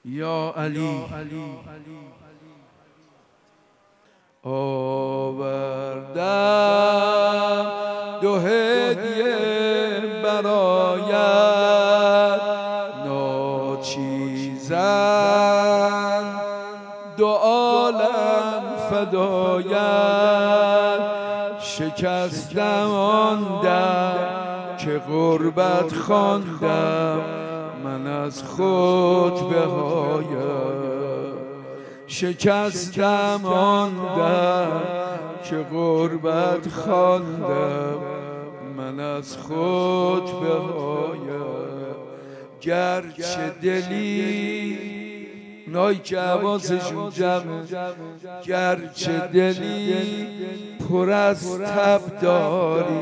یا علی آوردم دو هدیه برایت ناچیزن دو عالم فدایت شکستم آن در که غربت خواندم من از خود بهایت شکستم آن در که غربت خواندم من از خود بهایت گرچه دلی اونایی که حواسشون جمعه گرچه دلی پر از تب داری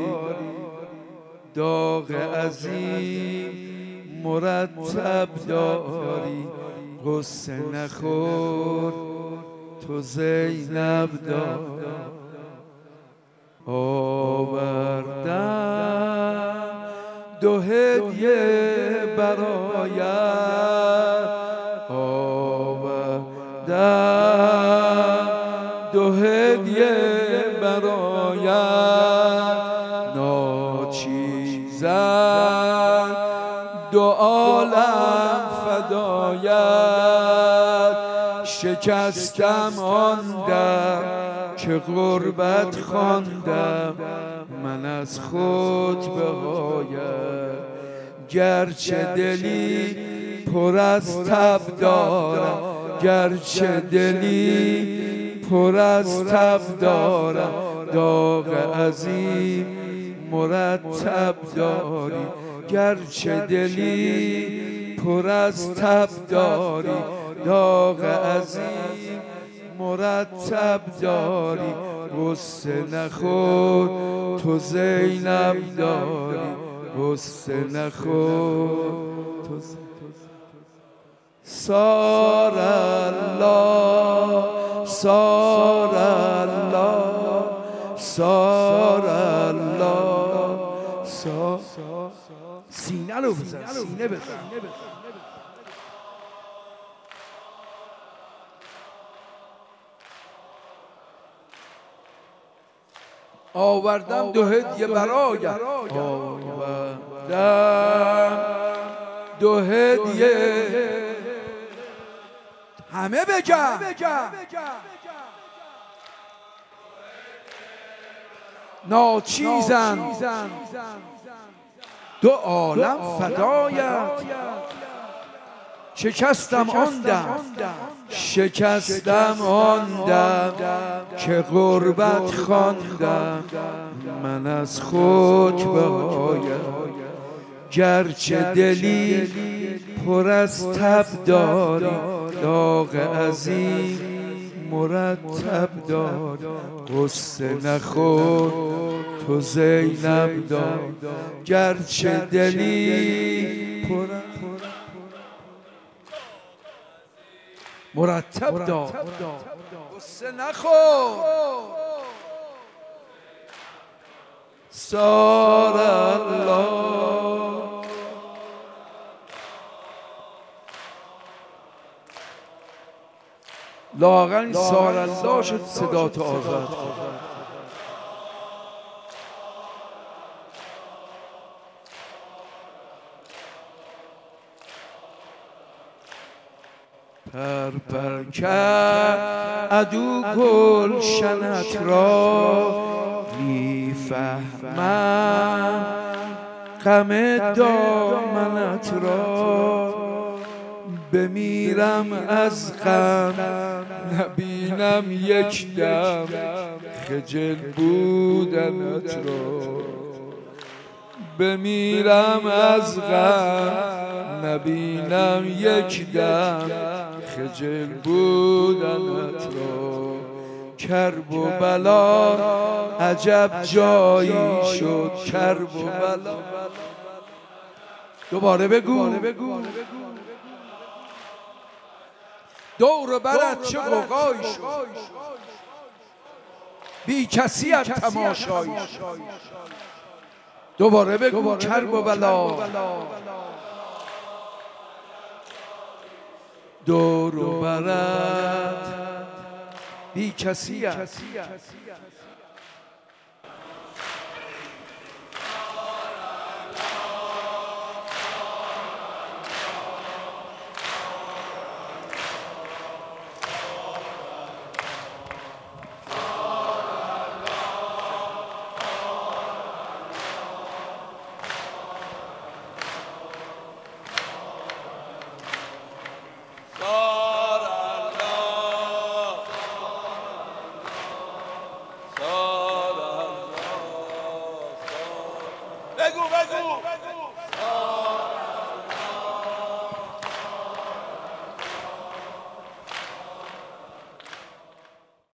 داغ عظیم مرتب داری غصه نخور تو زینب دار آوردم دو هدیه برایت آوردم دو هدیه برایت ناچیزن دو عالم فدایت شکستم آن در که غربت خواندم من از خود بهایت گرچه دلی پر از تب دارم گرچه دلی پر از تب دارم داغ عظیم مرتب داری گرچه دلی پر از تب داری داغ عظیم مرتب داری غصه نخور تو زینب داری غصه نخور تو سار الله سار الله سار الله سینه رو بزن سینه بزن آوردم دو هدیه برایت آوردم دو هدیه همه بگم ناچیزن دو عالم فدایت شکستم آن دم شکستم آن دم که غربت خواندم من از خود بهایت گرچه دلی پر از تب داری داغ عظیم مرتب داری غصه نخور تو زینب دار گرچه دلی پر مرتب دار غصه نخور سار الله لااقل این سار الله شد صدا تو آزاد پر کرد عدو گلشنت را میفهمم غم دامنت را بمیرم از غم نبینم یک دم خجل بودنت را بمیرم از غم نبینم یک دم خجل بودنت را کرب و بلا عجب جایی شد کرب و بلا دوباره بگو دور برت چه غوغایی شد بی کسی از تماشایی دوباره بگو کرب و بلا دور و برت بی کسی است. بگو